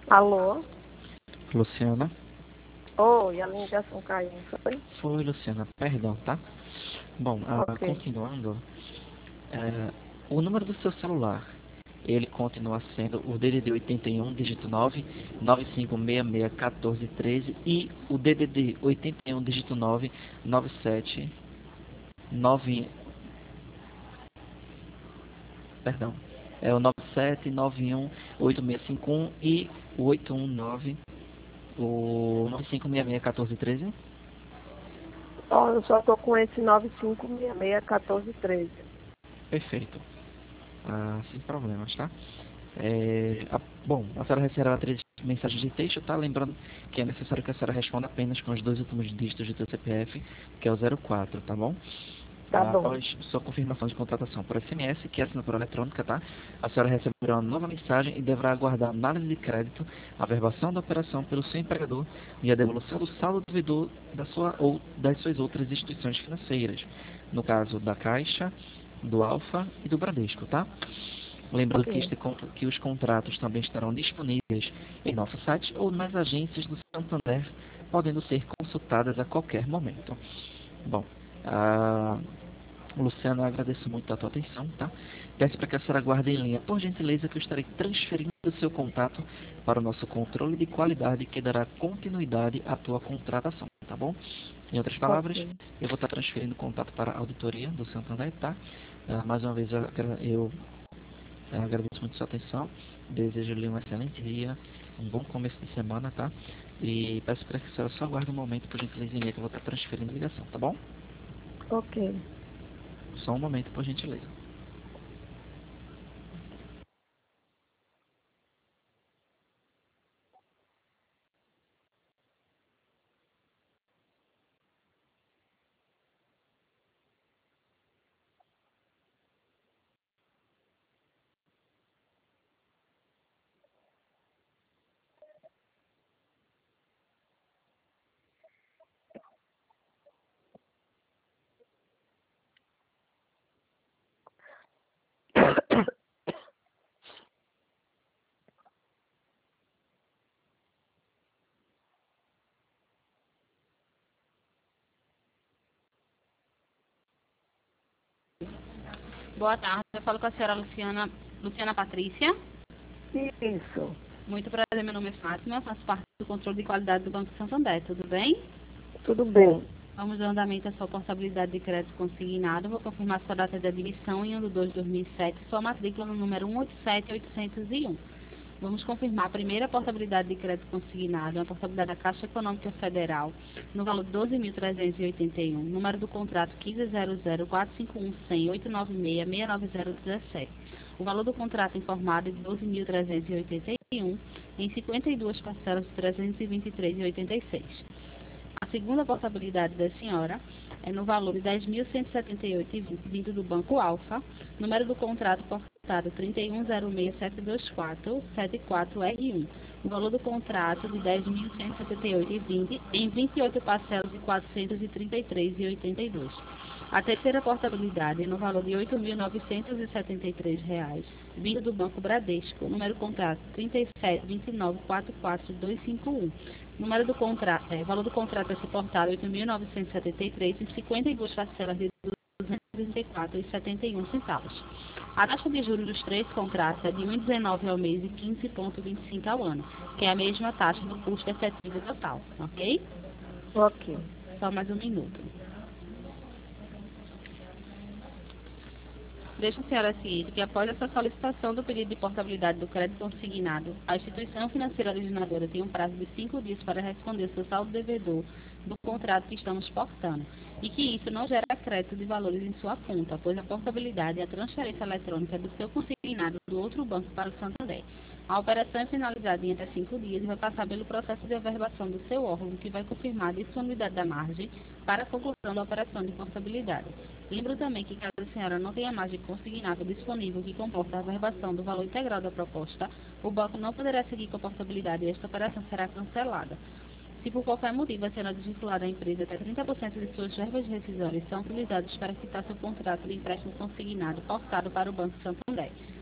Alô? Luciana? Oi, a ligação caiu, foi? Foi, Luciana. Perdão, tá? Bom, Ok. continuando, o número do seu celular, ele continua sendo o DDD 81, dígito 9, 95661413 e o DDD 81, dígito 9, 97, 9, perdão, é o 97918651 e o 819, o 95661413. Ó, eu só tô com esse 95661413. Perfeito. Sem problemas, tá? Bom, a senhora receberá 3 mensagens de texto, tá? Lembrando que é necessário que a senhora responda apenas com os 2 últimos dígitos do seu CPF, que é o 04, tá bom? Tá bom. Após sua confirmação de contratação por SMS, que é assinatura eletrônica, tá? A senhora receberá uma nova mensagem e deverá aguardar a análise de crédito, a averbação da operação pelo seu empregador e a devolução do saldo devedor da sua ou das suas outras instituições financeiras, no caso da Caixa, do Alfa e do Bradesco, tá? Lembrando Ok. que os contratos também estarão disponíveis em nosso site ou nas agências do Santander, podendo ser consultadas a qualquer momento. Bom, Luciana, eu agradeço muito a tua atenção, tá? Peço para que a senhora aguarde em linha, por gentileza, que eu estarei transferindo o seu contato para o nosso controle de qualidade que dará continuidade à tua contratação, tá bom? Em outras palavras, Ok. eu vou estar transferindo o contato para a auditoria do Santander, tá? Mais uma vez, eu agradeço muito a sua atenção, desejo-lhe um excelente dia, um bom começo de semana, tá? E peço para que a senhora só aguarde um momento, por gentileza, em linha, que eu vou estar transferindo a ligação, tá bom? Ok. Só um momento, por gentileza. Boa tarde, eu falo com a senhora Luciana Patrícia. Isso. Muito prazer, meu nome é Fátima, faço parte do controle de qualidade do Banco Santander, tudo bem? Tudo bem. Vamos dar andamento à sua portabilidade de crédito consignado. Vou confirmar sua data de admissão em 1/2/2007, sua matrícula no número 187801. Vamos confirmar a primeira portabilidade de crédito consignado, a portabilidade da Caixa Econômica Federal, no valor de 12.381, número do contrato 150045110089669017. O valor do contrato informado é de 12.381 em 52 parcelas de 323,86. A segunda portabilidade da senhora é no valor de 10.178,20 vindo do Banco Alfa, número do contrato portado 3106724774R1. O valor do contrato de 10.178,20 em 28 parcelas de 433,82. A terceira portabilidade é no valor de R$ 8.973, vindo do Banco Bradesco, número do contrato 3729444251. Número do contrato, valor do contrato a ser portado 8.973 em 52 parcelas de 234,71 centavos. A taxa de juros dos três contratos é de 1,19 ao mês e 15,25 ao ano, que é a mesma taxa do custo efetivo total, ok? Ok. Só mais um minuto. Deixa a senhora ciente que após essa solicitação do pedido de portabilidade do crédito consignado, a instituição financeira originadora tem um prazo de 5 dias para responder seu saldo devedor do contrato que estamos portando, e que isso não gera crédito de valores em sua conta, pois a portabilidade é a transferência eletrônica do seu consignado do outro banco para o Santander. A operação é finalizada em até 5 dias e vai passar pelo processo de averbação do seu órgão, que vai confirmar a disponibilidade da margem para a conclusão da operação de portabilidade. Lembro também que, caso a senhora não tenha margem consignável disponível que comporta a averbação do valor integral da proposta, o banco não poderá seguir com a portabilidade e esta operação será cancelada. Se por qualquer motivo a senhora desvincular da empresa, até 30% de suas verbas de rescisórias são utilizadas para quitar seu contrato de empréstimo consignado portado para o Banco Santander.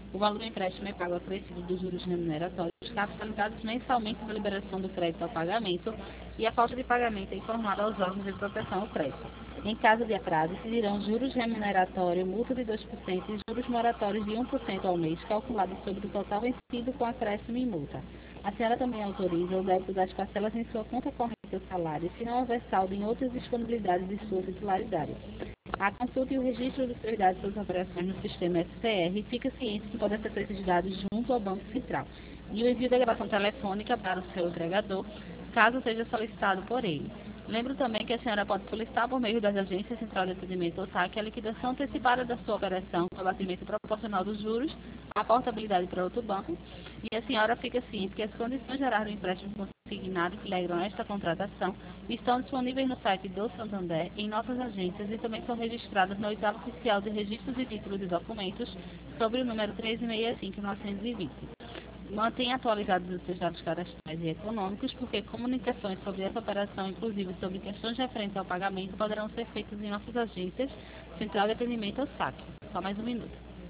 O valor do empréstimo é pago acrescido dos juros remuneratórios, capitalizados mensalmente na liberação do crédito ao pagamento, e a falta de pagamento é informada aos órgãos de proteção ao crédito. Em caso de atraso, incidirão juros remuneratórios, multa de 2% e juros moratórios de 1% ao mês, calculados sobre o total vencido com acréscimo e multa. A senhora também autoriza o débito das parcelas em sua conta corrente ou salário, se não houver saldo em outras disponibilidades de sua titularidade. A consulta e o registro dos seus dados e suas operações no sistema SCR fica ciente que podem ser esses dados junto ao Banco Central e o envio da gravação telefônica para o seu empregador, caso seja solicitado por ele. Lembro também que a senhora pode solicitar por meio das agências Central de Atendimento ou SAC a liquidação antecipada da sua operação com abatimento proporcional dos juros, a portabilidade para outro banco, e a senhora fica ciente que as condições gerais do empréstimo consignado que integram esta contratação estão disponíveis no site do Santander, em nossas agências e também são registradas no oitavo oficial de registros e títulos de documentos sobre o número 1365-920. Mantenha atualizados os seus dados cadastrais e econômicos, porque comunicações sobre essa operação, inclusive sobre questões referentes ao pagamento, poderão ser feitas em nossas agências, Central de Atendimento ou SAC. Só mais um minuto.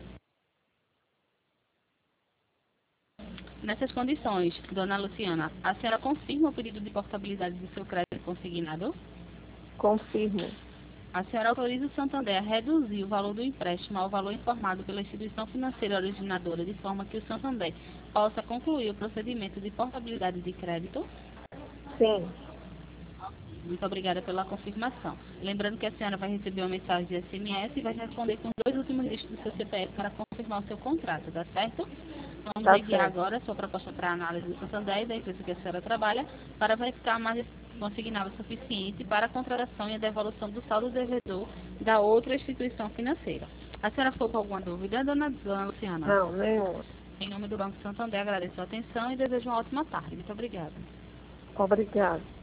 Nessas condições, dona Luciana, a senhora confirma o pedido de portabilidade do seu crédito consignado? Confirmo. A senhora autoriza o Santander a reduzir o valor do empréstimo ao valor informado pela instituição financeira originadora, de forma que o Santander possa concluir o procedimento de portabilidade de crédito? Sim. Muito obrigada pela confirmação. Lembrando que a senhora vai receber uma mensagem de SMS e vai responder com os 2 últimos dígitos do seu CPF para confirmar o seu contrato, tá certo? Vamos Tá enviar certo. agora a sua proposta para análise do Santander e da empresa que a senhora trabalha para verificar a margem consignável suficiente para a contratação e a devolução do saldo devedor da outra instituição financeira. A senhora ficou com alguma dúvida, dona Luciana? Não, nenhuma. Em nome do Banco Santander, agradeço a atenção e desejo uma ótima tarde. Muito obrigada. Obrigada.